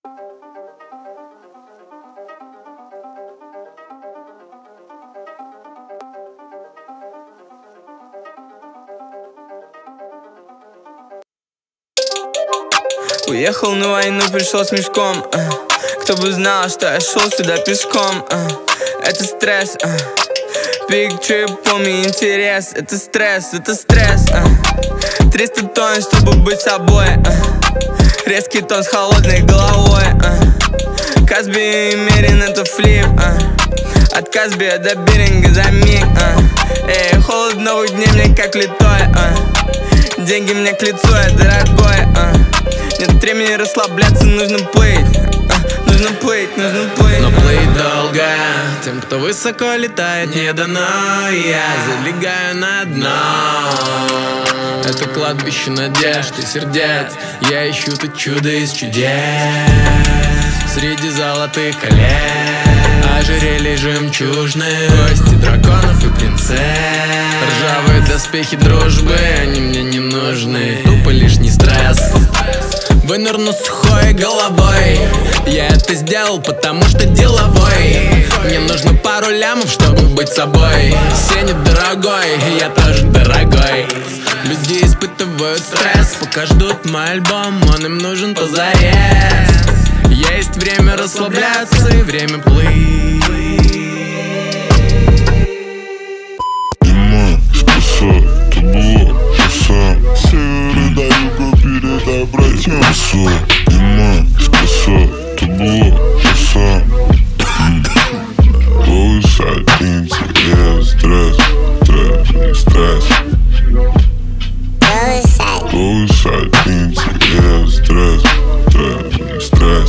Уехал на войну, пришел с мешком. Кто бы знал, что я шел сюда пешком. Это стресс. Picture, помни интерес. Это стресс, это стресс. 300 тонн, чтобы быть собой. Резкий тон с холодной головой. Казби мерен, это флип. От Казби до Беринга за миг. Эй, холод новых дней мне как литой. Деньги мне к лицу, я дорогой. Нет времени расслабляться, нужно плыть. Нужно плыть, нужно плыть. Но плыть долго тем, кто высоко летает, не дано. Я залегаю на дно. Это кладбище надежд и сердец. Я ищу тут чудо из чудес. Среди золотых колец, ожерелья жемчужные, кости драконов и принцесс. Ржавые доспехи дружбы, они мне не нужны. Тупо лишний стресс. Вынырну сухой головой. Я это сделал, потому что деловой. Мне нужно пару лямов, чтобы быть собой. Сеня дорогой, я тоже дорогой. Люди испытывают стресс, пока ждут мой альбом, он им нужен позарез. Есть время расслабляться и время плыть. Это было коса. Севера до юга передай братьям. Это было коса. Повышать интерес, стресс, стресс. Повышать интерес, стресс, стресс.